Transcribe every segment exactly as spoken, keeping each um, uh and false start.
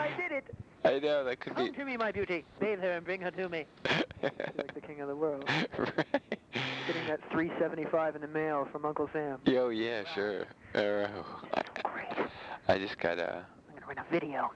I did it! I know, that could Come be... to me, my beauty. Bathe her and bring her to me. She's like the king of the world. Right. Getting that three seventy-five in the mail from Uncle Sam. Yo, yeah, sure. Uh, Great. I just got a... I'm going to run a video.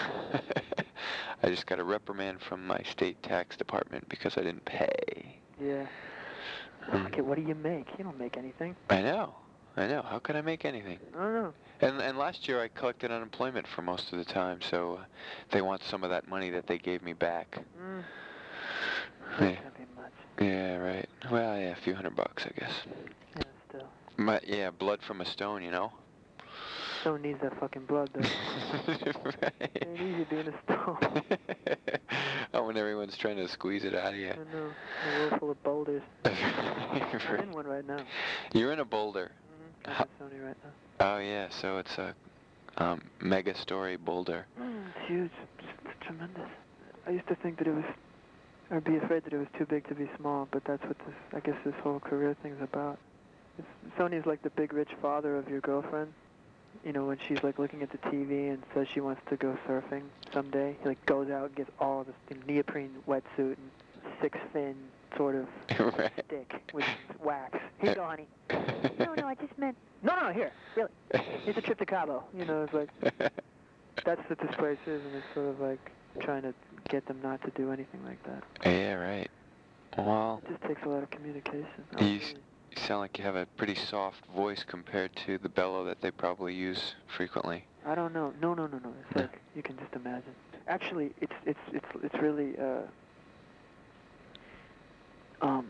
I just got a reprimand from my state tax department because I didn't pay. Yeah. Hmm. Okay, what do you make? You don't make anything. I know. I know. How could I make anything? I don't know. And and last year I collected unemployment for most of the time, so uh, they want some of that money that they gave me back. Mm. Yeah. That can't be much. Yeah, right. Well, yeah, a few hundred bucks, I guess. Yeah, still. But yeah, blood from a stone, you know. Stone needs that fucking blood, though. Right. It ain't easy being a stone. Oh, when everyone's trying to squeeze it out of you. I know. A world full of boulders. I'm in one right now. You're in a boulder. Mm-hmm. I'm in Sony right now. Oh yeah, so it's a um, mega story boulder. Mm, it's huge. It's, it's tremendous. I used to think that it was, or be afraid that it was too big to be small, but that's what this, I guess this whole career thing's about. It's, Sony's like the big rich father of your girlfriend. You know, when she's like looking at the T V and says she wants to go surfing someday, he like goes out and gets all this neoprene wetsuit and six fin sort of Right. stick with wax. Here you go, honey. No, no, I just meant. No, no, here, really. It's a trip to Cabo. You know, it's like that's what this place is, and it's sort of like trying to get them not to do anything like that. Yeah, right. Well, It just takes a lot of communication. you, Really. s- you sound like you have a pretty soft voice compared to the bellow that they probably use frequently. I don't know. No, no, no, no. It's No. like you can just imagine. Actually, it's it's it's it's really uh, um,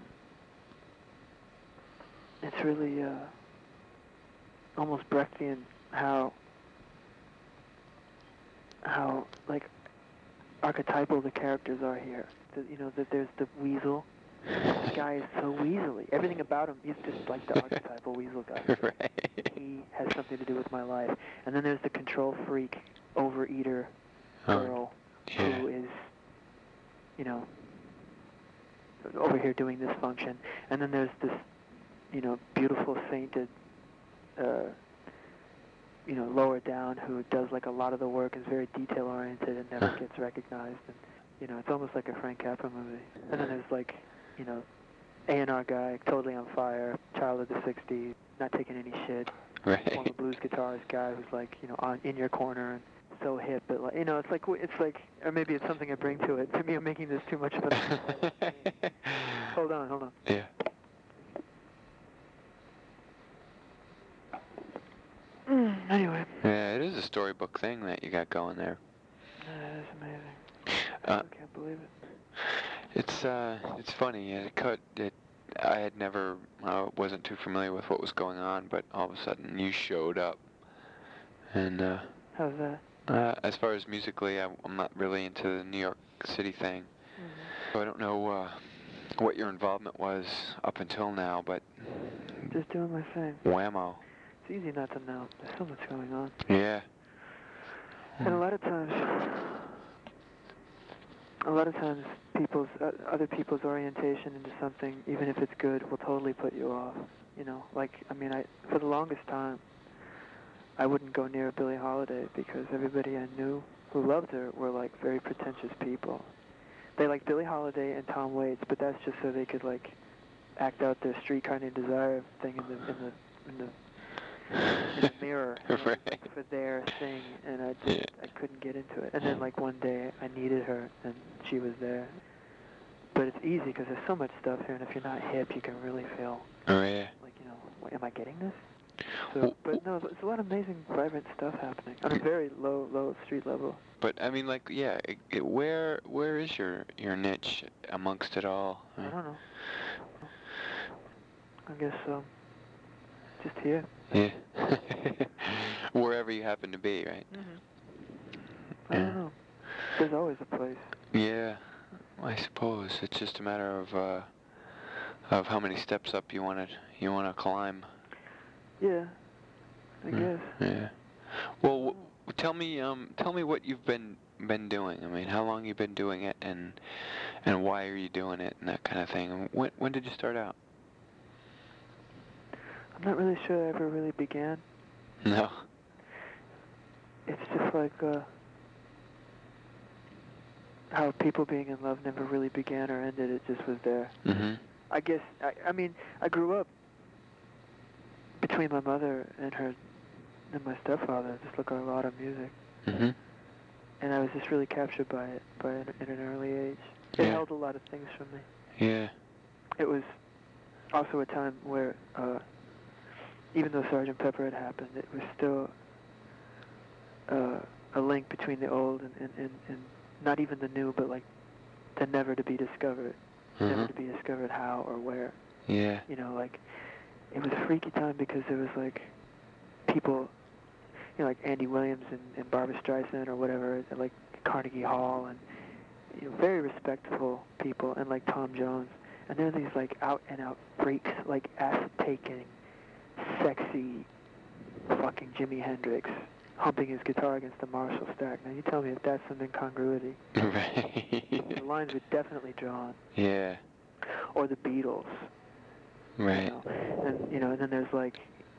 it's really uh, almost Brechtian how how like archetypal the characters are here. The, you know that there's the weasel. This guy is so weaselly. Everything about him, he's just like the archetypal weasel guy. Right. He has something to do with my life. And then there's the control freak, overeater Oh, girl yeah. who is, you know, over here doing this function. And then there's this, you know, beautiful sainted, uh, you know, lower down who does like a lot of the work, is very detail oriented and never Huh. gets recognized. And, you know, it's almost like a Frank Capra movie. And then there's like, you know, A and R guy, totally on fire, child of the sixties, not taking any shit. Former Right. blues guitarist guy who's like, you know, on in your corner and so hip, but like, you know, it's like it's like, or maybe it's something I bring to it. To me, I'm making this too much of a. Hold on, hold on. Yeah. Mm, anyway, Yeah, it is a storybook thing that you got going there. that is amazing. Uh, I can't believe it. It's uh, it's funny. It cut. It. I had never, uh, wasn't too familiar with what was going on, but all of a sudden you showed up. And uh, How's that? uh, as far as musically, I, I'm not really into the New York City thing. Mm-hmm. So I don't know uh, what your involvement was up until now, but Just doing my thing. whammo. It's easy not to know. There's so much going on. Yeah. And a lot of times, a lot of times, people's uh, other people's orientation into something, even if it's good, will totally put you off. You know, like I mean, I for the longest time, I wouldn't go near Billie Holiday because everybody I knew who loved her were like very pretentious people. They liked Billie Holiday and Tom Waits, but that's just so they could like act out their Streetcar Named Desire thing in the in the in the in the mirror, you know, Right. like for their thing, and I just Yeah. I couldn't get into it. And then like one day I needed her, and she was there. But it's easy because there's so much stuff here, and if you're not hip, you can really feel Oh yeah. like, you know, "Wait, am I getting this? So, Well, but no, there's a lot of amazing, vibrant stuff happening on a very low, low street level. But I mean, like, yeah. It, it, where where is your your niche amongst it all? I don't know. I guess um, just here. Yeah. Wherever you happen to be, right? Mm-hmm. I don't Yeah. know. There's always a place. Yeah, I suppose it's just a matter of uh, of how many steps up you want to you want to climb. Yeah, I Mm, guess. Yeah. Well, w- tell me um tell me what you've been been doing. I mean, how long you've been doing it, and and why are you doing it, and that kind of thing. And when when did you start out? I'm not really sure I ever really began. No. It's just like, uh, how people being in love never really began or ended. It just was there. Mhm. I guess, I, I mean, I grew up between my mother and her and my stepfather, just like a lot of music. Mhm. And I was just really captured by it by an, at an early age. It Yeah. held a lot of things for me. Yeah. It was also a time where, uh, even though Sergeant Pepper had happened, it was still uh, a link between the old and, and, and, and not even the new, but like the never to be discovered. Never Mhm. to be discovered how or where. Yeah. You know, like, it was a freaky time because there was like people, you know, like Andy Williams and, and Barbra Streisand or whatever, at like Carnegie Hall, and you know, very respectable people, and like Tom Jones. And there are these like out and out freaks, like acid-taking, sexy, fucking Jimi Hendrix, humping his guitar against the Marshall stack. Now you tell me if that's some incongruity. Right. The lines were definitely drawn. Yeah. Or the Beatles. Right. You know? And you know, and then there's like,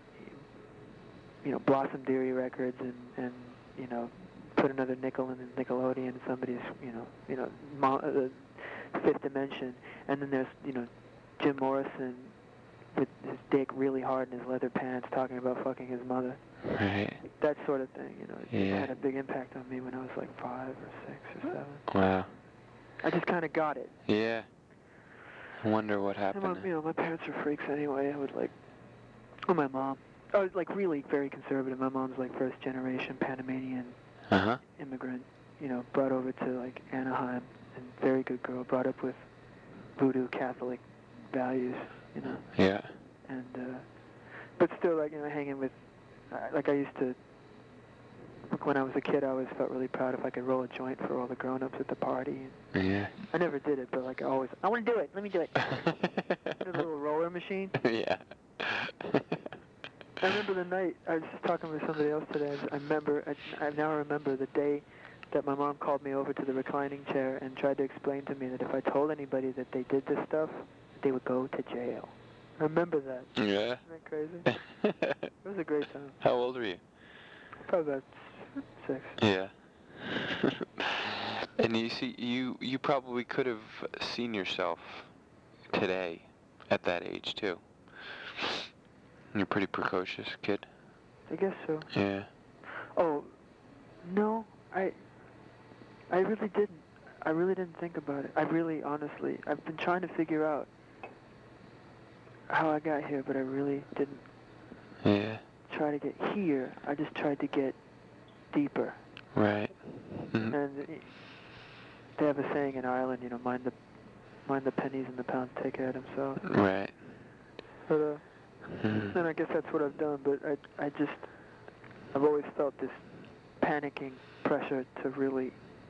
you know, Blossom Dearie Records, and and you know, put another nickel in the Nickelodeon, somebody's, you know, you know, mo- uh, Fifth Dimension, and then there's, you know, Jim Morrison with his dick really hard in his leather pants, talking about fucking his mother. Right. That sort of thing, you know. It, Yeah. it had a big impact on me when I was like five or six or seven. Wow. I just kind of got it. Yeah. I wonder what And happened. my, you know, my parents were freaks anyway. I would like, oh, my mom. I was like really very conservative. My mom's like first generation Panamanian Uh-huh. immigrant, you know, brought over to like Anaheim, and very good girl, brought up with voodoo Catholic values, you know. Yeah. And uh, but still, like, you know, hanging with, uh, like I used to. Like when I was a kid, I always felt really proud if I could roll a joint for all the grown-ups at the party. Yeah. I never did it, but like I always, I want to do it. Let me do it. The little roller machine. Yeah. I remember the night, I was just talking with somebody else today, I remember, I, I now remember the day that my mom called me over to the reclining chair and tried to explain to me that if I told anybody that they did this stuff, they would go to jail. I remember that. Yeah. Isn't that crazy? It was a great time. How old were you? Probably about six. Yeah. And you see, you you probably could have seen yourself today at that age too. You're a pretty precocious kid. I guess so. Yeah. Oh, no, I, I really didn't. I really didn't think about it. I really, honestly, I've been trying to figure out how I got here, but I really didn't Yeah. try to get here. I just tried to get deeper. Right. Mm. And uh, they have a saying in Ireland, you know, mind the, mind the pennies and the pounds take care of themselves. Right. But uh, Mm. and I guess that's what I've done. But I, I just, I've always felt this panicking pressure to really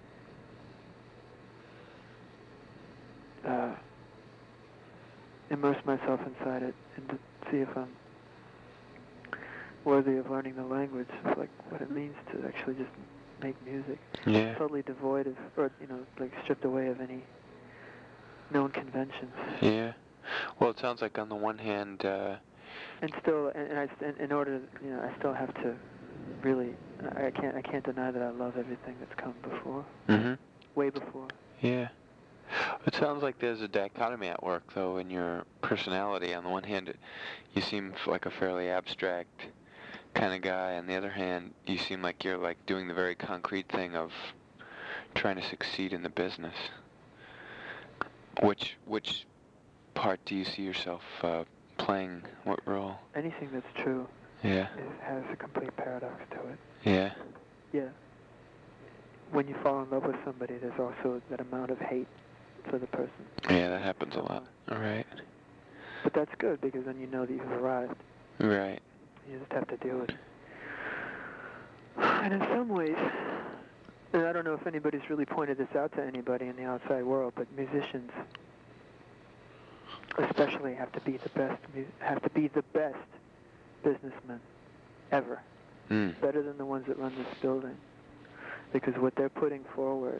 uh, immerse myself inside it and to see if I'm worthy of learning the language, of like what it means to actually just make music. Yeah. Totally devoid of, or you know, like stripped away of any known conventions. Yeah. Well, it sounds like on the one hand, uh, And still, and, and I, st- in order, you know, I still have to really, I I can't, I can't deny that I love everything that's come before, mhm. way before. Yeah. It sounds like there's a dichotomy at work, though, in your personality. On the one hand, it, you seem f- like a fairly abstract kind of guy. On the other hand, you seem like you're like doing the very concrete thing of trying to succeed in the business. Which which part do you see yourself uh, playing? What role? Anything that's true Yeah. is, has a complete paradox to it. Yeah. Yeah. When you fall in love with somebody, there's also that amount of hate for the person. Yeah, that happens a lot. All right. But that's good because then you know that you've arrived. Right. You just have to deal with it. And in some ways, and I don't know if anybody's really pointed this out to anybody in the outside world, but musicians especially have to be the best, mu- have to be the best businessmen ever. Mm. Better than the ones that run this building. Because what they're putting forward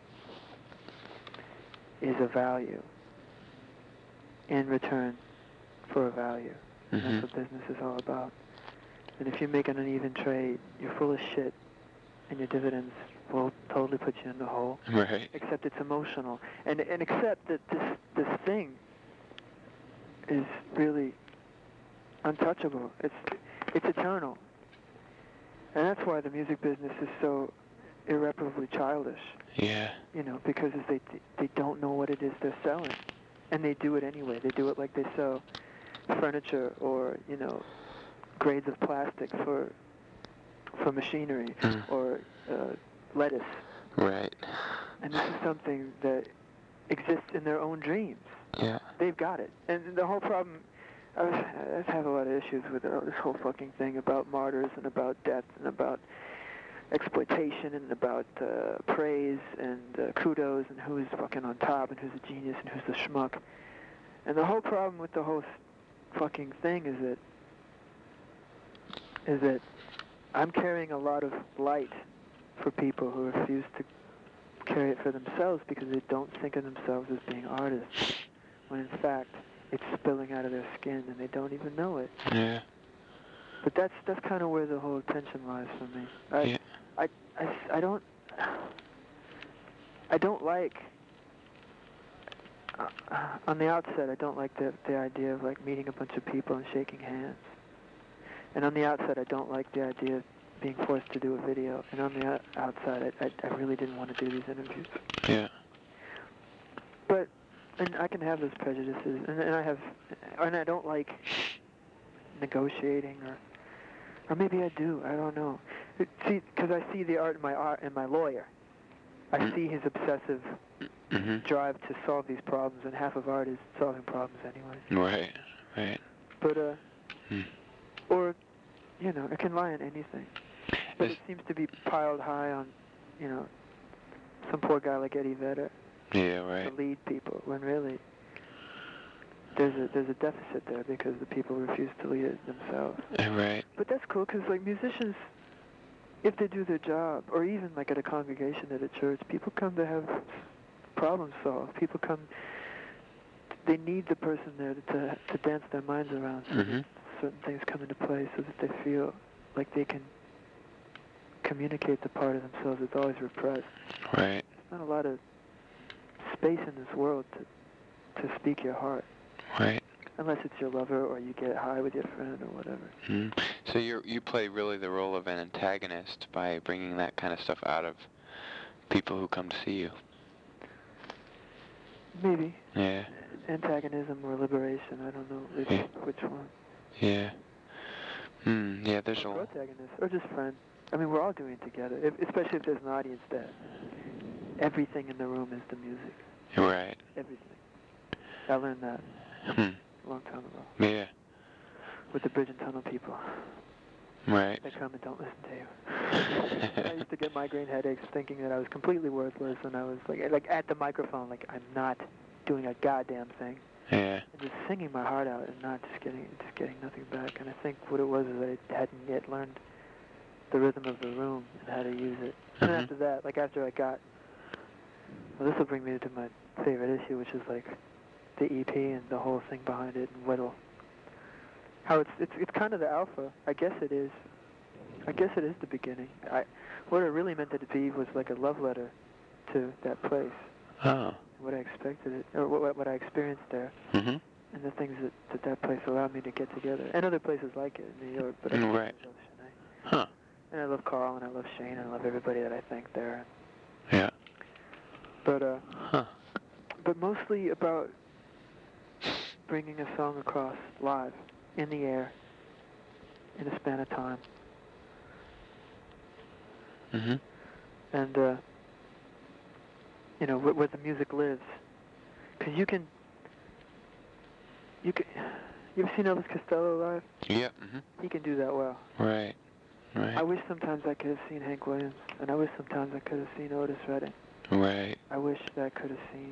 is a value in return for a value. And Mhm. that's what business is all about. And if you make an uneven trade, you're full of shit. and your dividends will totally put you in the hole. Right. Except it's emotional, and and except that this this thing is really untouchable. It's it's eternal, and that's why the music business is so irreparably childish. Yeah. You know, because they they don't know what it is they're selling, and they do it anyway. They do it like they sell furniture or, you know, grades of plastic for for machinery Mm. or uh, lettuce. Right. And this is something that exists in their own dreams. Yeah. They've got it. And the whole problem, I, was, I have a lot of issues with this whole fucking thing about martyrs and about death and about exploitation and about uh, praise and uh, kudos and who's fucking on top and who's a genius and who's the schmuck. And the whole problem with the whole fucking thing is that is that I'm carrying a lot of light for people who refuse to carry it for themselves because they don't think of themselves as being artists, when in fact it's spilling out of their skin and they don't even know it. Yeah. But that's that's kind of where the whole tension lies for me. I, Yeah. I, I, I don't I don't like uh, on the outset I don't like the the idea of like meeting a bunch of people and shaking hands. And on the outset I don't like the idea of being forced to do a video. And on the o- outside I, I I really didn't want to do these interviews. Yeah. But and I can have those prejudices, and, and I have, and I don't like negotiating, or, or maybe I do. I don't know. It, see, because I see the art in my art in my lawyer. I Mm. see his obsessive Mm-hmm. drive to solve these problems, and half of art is solving problems anyway. Right. Right. But uh, Mm. or, you know, it can lie in anything. But Is- it seems to be piled high on, you know, some poor guy like Eddie Vedder. Yeah. Right. To lead people, when really there's a there's a deficit there because the people refuse to lead it themselves. Right. But that's cool because like musicians, if they do their job, or even like at a congregation at a church, people come to have problems solved. People come, they need the person there to to dance their minds around so Mhm. that certain things come into play, so that they feel like they can communicate the part of themselves that's always repressed. Right. There's not a lot of space in this world to to speak your heart, Right. unless it's your lover or you get high with your friend or whatever. Mm. So you you play really the role of an antagonist by bringing that kind of stuff out of people who come to see you. Maybe Yeah. antagonism or liberation. I don't know which Yeah. which one. Yeah. Hmm. Yeah. There's Or a. protagonist or just friend. I mean, we're all doing it together. If, especially if there's an audience there. Everything in the room is the music. Right. Everything. I learned that Hmm. a long time ago Yeah. with the Bridge and Tunnel people. Right. They come and don't listen to you. I used to get migraine headaches thinking that I was completely worthless, and I was like, like at the microphone, like I'm not doing a goddamn thing, Yeah. and just singing my heart out and not just getting, just getting nothing back. And I think what it was is that I hadn't yet learned the rhythm of the room and how to use it. And Mhm. after that, like after I got, well, this will bring me to my favorite issue, which is like the E P and the whole thing behind it, and what'll. How it's it's it's kind of the alpha. I guess it is. I guess it is the beginning. I, what it really meant it to be was like a love letter to that place, Oh. what I expected it, or what what I experienced there, Mhm. and the things that, that that place allowed me to get together, and other places like it in New York. But I Mm, right. love Chennai. Huh. And I love Carl, and I love Shane, and I love everybody that I think there. Yeah. But uh, Huh. but mostly about bringing a song across live, in the air, in a span of time. Mhm. And, uh, you know, where, where the music lives. Because you can, you can, you ever seen Elvis Costello live? Yeah. Mhm. He can do that well. Right. Right. I wish sometimes I could have seen Hank Williams, and I wish sometimes I could have seen Otis Redding. Right. I wish that I could have seen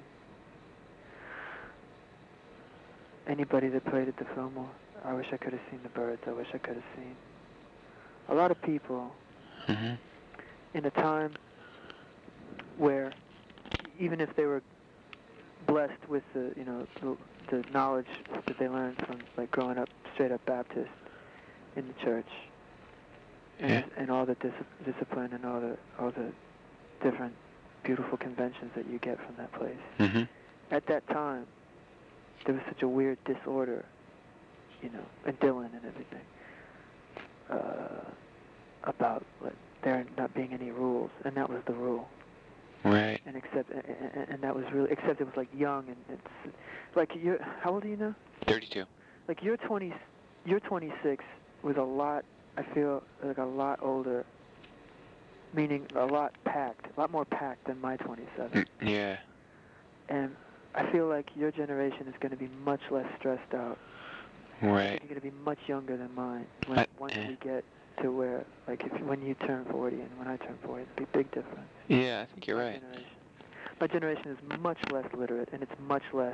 anybody that played at the Fillmore. I wish I could have seen the Byrds. I wish I could have seen a lot of people Mhm. in a time where, even if they were blessed with the, you know, the, the knowledge that they learned from like growing up straight up Baptist in the church, and, Yeah. and all the dis- discipline and all the all the different beautiful conventions that you get from that place. Mm-hmm. At that time, there was such a weird disorder, you know, and Dylan and everything, uh, about like, there not being any rules, and that was the rule. Right. And except, and, and that was really, except it was like young, and it's like you're, how old are you now? thirty-two. Like you're twenty, you're twenty-six with a lot, I feel like a lot older, meaning a lot packed, a lot more packed than my twenty-seven. Mm, yeah. And I feel like your generation is going to be much less stressed out. Right. You're going to be much younger than mine when, I, once eh. we get to where, like, if when you turn forty and when I turn forty, there'll be a big difference. Yeah, I think you're My right. Generation. My generation is much less literate, and it's much less.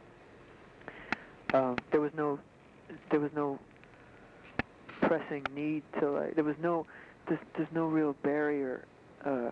Um, there was no, there was no pressing need to like. There was no, there's, there's no real barrier, uh,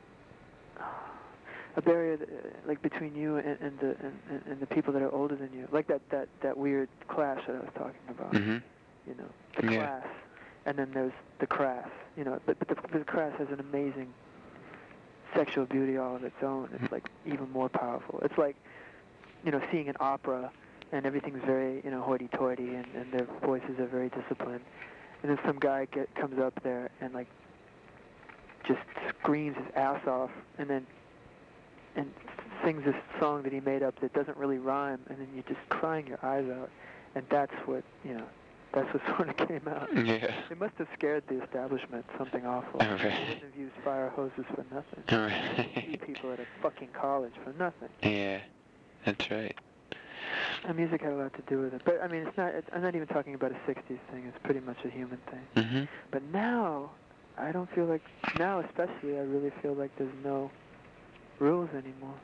a barrier that, uh, like between you and, and the and, and the people that are older than you. Like that that that weird clash that I was talking about. Mm-hmm. You know, the Yeah. class, and then there's the crass. You know, but but the, the crass has an amazing sexual beauty all of its own. It's like even more powerful. It's like, you know, seeing an opera and everything's very, you know, hoity-toity and, and their voices are very disciplined. And then some guy get, comes up there and like just screams his ass off and then and sings this song that he made up that doesn't really rhyme, and then you're just crying your eyes out. And that's what, you know, that's what sort of came out. Yeah. It must have scared the establishment something awful. Right. They wouldn't have used fire hoses for nothing. Right. See people at a fucking college for nothing. Yeah, that's right. And music had a lot to do with it. But, I mean, it's not, it's, I'm not even talking about a sixties thing. It's pretty much a human thing. Mm-hmm. But now, I don't feel like, now especially, I really feel like there's no rules anymore.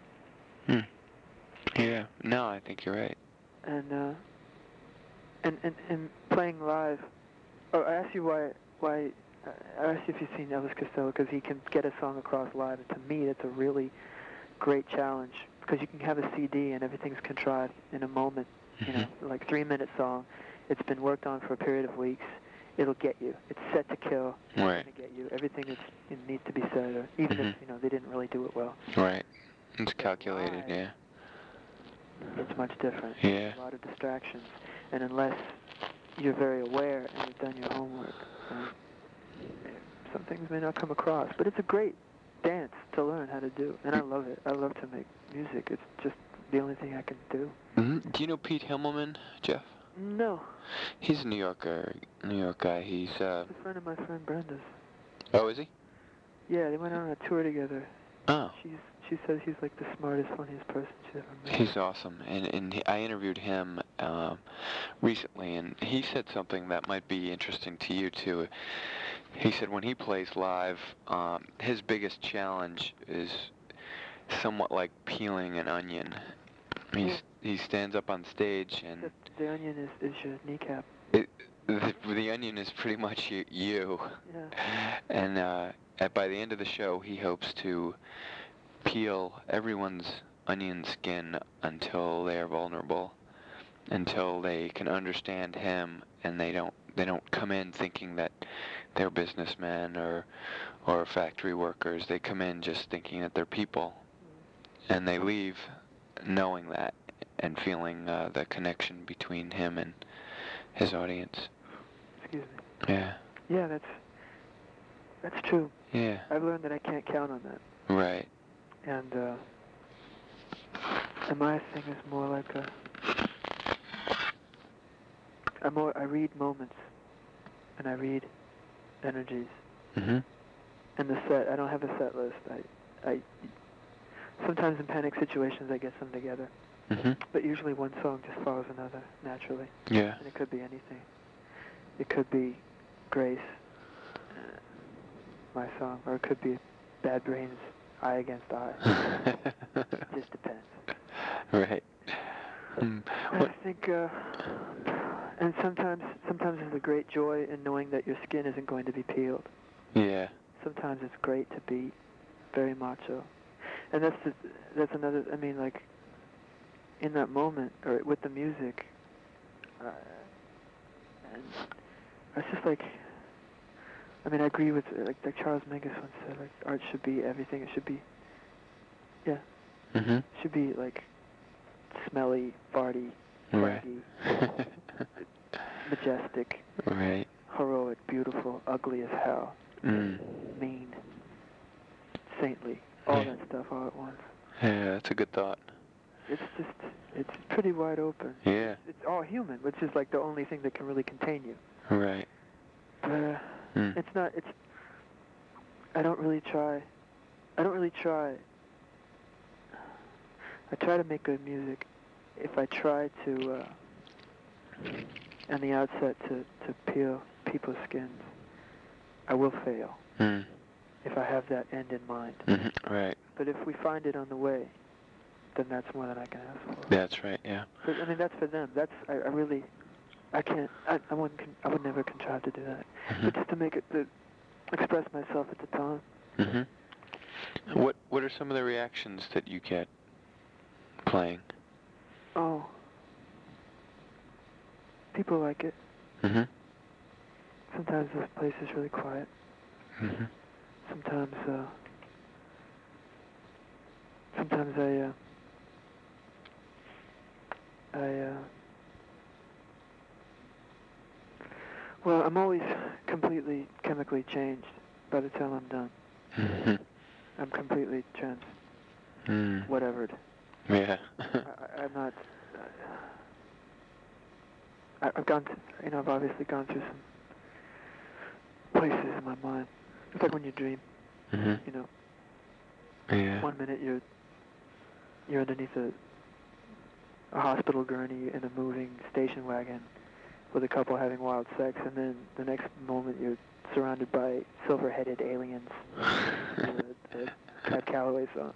Hmm. Yeah. No, I think you're right. And, uh, and, and, and playing live, oh, I asked you why, why, uh, I asked you if you've seen Elvis Costello, because he can get a song across live, and to me, that's a really great challenge, because you can have a C D and everything's contrived in a moment, you know, like three-minute song. It's been worked on for a period of weeks. It'll get you. It's set to kill. It's Right. going to get you. Everything that's, it needs to be said, or even Mhm. if, you know, they didn't really do it well. Right. It's calculated, live, yeah. It's much different. Yeah. A lot of distractions. And unless you're very aware and you've done your homework, um, some things may not come across. But it's a great dance to learn how to do. And I love it. I love to make music. It's just the only thing I can do. Mm-hmm. Do you know Pete Himmelman, Jeff? No. He's a New Yorker, New York guy. He's, uh... He's a friend of my friend Brenda's. Oh, is he? Yeah, they went on a tour together. Oh. She's She says he's like the smartest, funniest person she's ever met. He's awesome, and and he, I interviewed him um, recently, and he said something that might be interesting to you too. He said when he plays live, um, his biggest challenge is somewhat like peeling an onion. He's, Yeah. he stands up on stage, and Except the onion is, is your kneecap. it, the, the onion is pretty much you, you. Yeah. And uh, at, by the end of the show, he hopes to peel everyone's onion skin until they are vulnerable, until they can understand him, and they don't they don't come in thinking that they're businessmen or or factory workers. They come in just thinking that they're people, and they leave knowing that and feeling uh, the connection between him and his audience. Excuse me. Yeah. Yeah, that's that's true. Yeah. I've learned that I can't count on that. Right. And uh, and my thing is more like a. I more I read moments, and I read energies. Mhm. And the set, I don't have a set list. I, I. Sometimes in panic situations, I get them together. Mhm. But usually one song just follows another naturally. Yeah. And it could be anything. It could be Grace, uh, my song, or it could be Bad Brains, Eye Against Eye. It just depends. Right. Mm. I What? think, uh, and sometimes, sometimes there's a great joy in knowing that your skin isn't going to be peeled. Yeah. Sometimes it's great to be very macho, and that's the, that's another. I mean, like in that moment or with the music, uh, and it's just like I mean, I agree with uh, like like Charles Mingus once said, like art should be everything. It should be, yeah, Mhm. it should be like smelly, farty, Right. craggy, majestic, Right. heroic, beautiful, ugly as hell, Mm. mean, saintly, all Yeah. that stuff all at once. Yeah, that's a good thought. It's just, it's pretty wide open. Yeah. It's all human, which is like the only thing that can really contain you. Right. But uh, Mm. it's not, it's, I don't really try, I don't really try, I try to make good music. If I try to, uh, on the outset, to, to peel people's skins, I will fail. Mm. If I have that end in mind. Mhm. Right. But if we find it on the way, then that's more than I can ask for. That's right. Yeah. But, I mean, that's for them. That's, I, I really, I can't, I, I wouldn't, con- I would never contrive to do that. Mhm. But just to make it, to express myself at the time. Mhm. What What are some of the reactions that you get playing? Oh. People like it. Mhm. Sometimes this place is really quiet. Mhm. Sometimes, uh, sometimes I, uh, I, uh, well, I'm always completely chemically changed by the time I'm done. Mhm. I'm completely trans, Mm. whatevered. Yeah. I, I, I'm not, uh, I, I've gone, to, you know, I've obviously gone through some places in my mind. It's like when you dream, Mhm. you know. Yeah. One minute you're, you're underneath a, a hospital gurney in a moving station wagon with a couple having wild sex, and then the next moment you're surrounded by silver-headed aliens with a, a Cab Calloway song.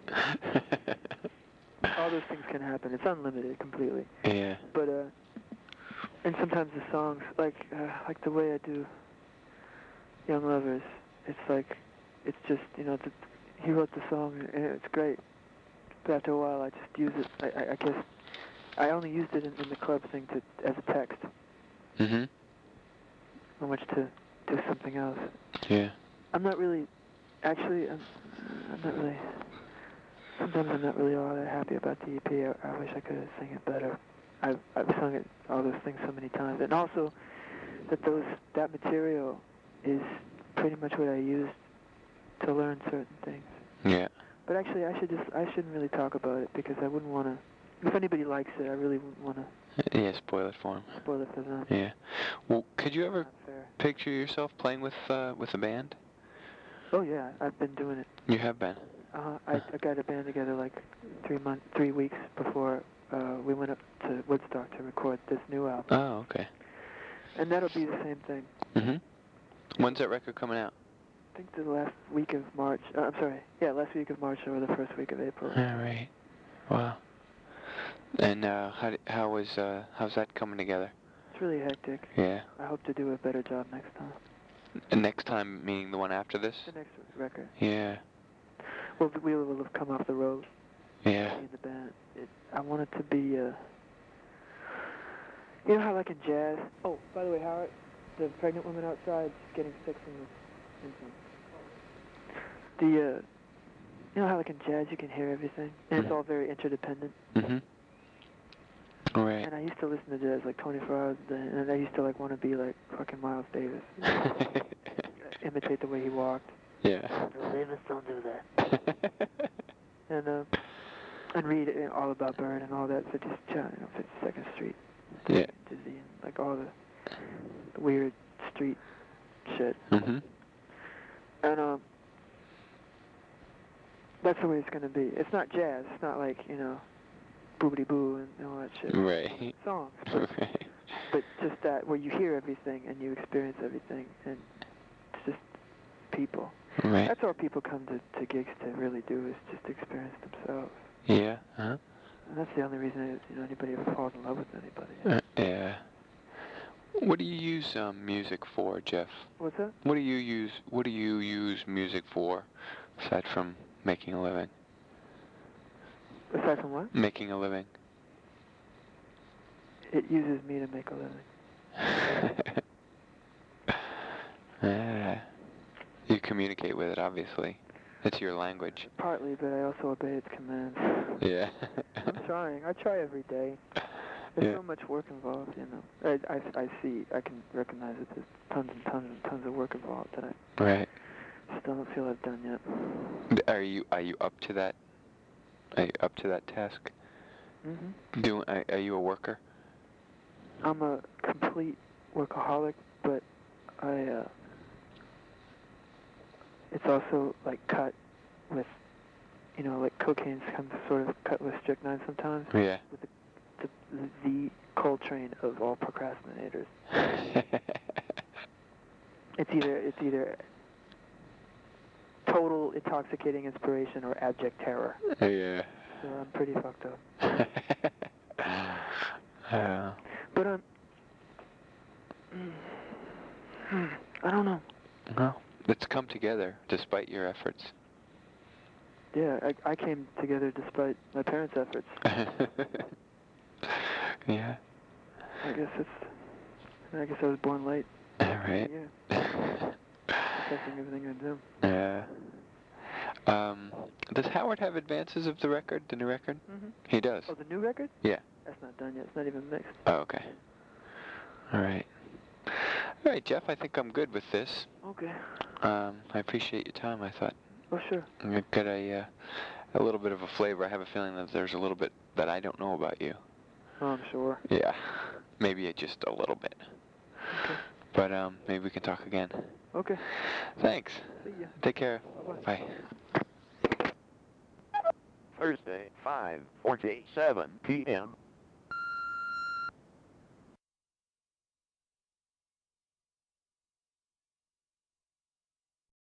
All those things can happen. It's unlimited completely. Yeah. But uh, and sometimes the songs, like uh, like the way I do Young Lovers, it's like it's just you know the, he wrote the song and it's great. But after a while, I just use it. I, I, I guess I only used it in, in the club thing to as a text. Mhm. On which to do something else. Yeah. I'm not really, actually, I'm, I'm not really, sometimes I'm not really all that happy about the E P. I, I wish I could have sung it better. I've, I've sung it, all those things so many times. And also, that those, that material is pretty much what I used to learn certain things. Yeah. But actually, I should just, I shouldn't really talk about it because I wouldn't want to, if anybody likes it, I really wouldn't want to Yeah. Spoil it for him. spoil it for them. Yeah. Well, could you ever Not fair. picture yourself playing with uh, with a band? Oh yeah, I've been doing it. You have been. Uh, I, I got a band together like three months, three weeks before uh, we went up to Woodstock to record this new album. Oh, okay. And that'll be the same thing. Mhm. When's that record coming out? I think the last week of March. Uh, I'm sorry. Yeah, last week of March or the first week of April. All right. Wow. And uh, how d- how was uh, how's that coming together? It's really hectic. Yeah. I hope to do a better job next time. And next time, meaning the one after this? The next record. Yeah. Well, the wheel will have come off the road. Yeah. In the band. It, I want it to be. Uh, you know how like in jazz. Oh, by the way, Howard, the pregnant woman outside is getting sick from the infant. The uh, you know how like in jazz you can hear everything, and it's Mhm. all very interdependent. Mhm. Right. And I used to listen to jazz like twenty-four hours a day, and I used to like want to be like fucking Miles Davis, imitate the way he walked. Yeah. Miles Davis, don't do that. And uh, and read you know, all about Byrne and all that. So just you know, fifty-second Street, Yeah. Dizzy, and like all the weird street shit. Mhm. And um, that's the way it's gonna be. It's not jazz. It's not like you know, boobity boo and all that shit. Right. Songs, but, Right. but just that where you hear everything and you experience everything, and it's just people. Right. That's all people come to, to gigs to really do is just experience themselves. Yeah. Huh. And that's the only reason you know anybody ever falls in love with anybody. Uh, yeah. What do you use um, music for, Jeff? What's that? What do you use? What do you use music for, aside from making a living? Aside from what? Making a living. It uses me to make a living. Yeah. You communicate with it, obviously. It's your language. Partly, but I also obey its commands. Yeah. I'm trying. I try every day. There's Yeah. so much work involved, you know. I, I, I see, I can recognize that there's tons and tons and tons of work involved that I Right. still don't feel I've done yet. Are you are you up to that? Are you up to that task? hmm Do are, are you a worker? I'm a complete workaholic, but I, uh, it's also, like, cut with, you know, like cocaine's kind of sort of cut with strychnine sometimes. Yeah. With the, the, the Coltrane of all procrastinators. It's either, it's either total intoxicating inspiration or abject terror. Yeah. So I'm pretty fucked up. uh, But, um, I don't know. well, it's come together despite your efforts. Yeah, I, I came together despite my parents' efforts. Yeah. I guess it's, I guess I was born late. All right. Yeah. Affecting everything I do. Yeah. Um, does Howard have advances of the record, the new record? Mm-hmm. He does. Oh, the new record? Yeah. That's not done yet. It's not even mixed. Oh, okay. All right. All right, Jeff, I think I'm good with this. Okay. Um, I appreciate your time. I thought Oh, sure. I got a, uh, a little bit of a flavor. I have a feeling that there's a little bit that I don't know about you. Oh, I'm sure. Yeah. Maybe just a little bit. Okay. But um, maybe we can talk again. Okay. Thanks. See ya. Take care. Bye-bye. Bye. Thursday, five forty-seven p m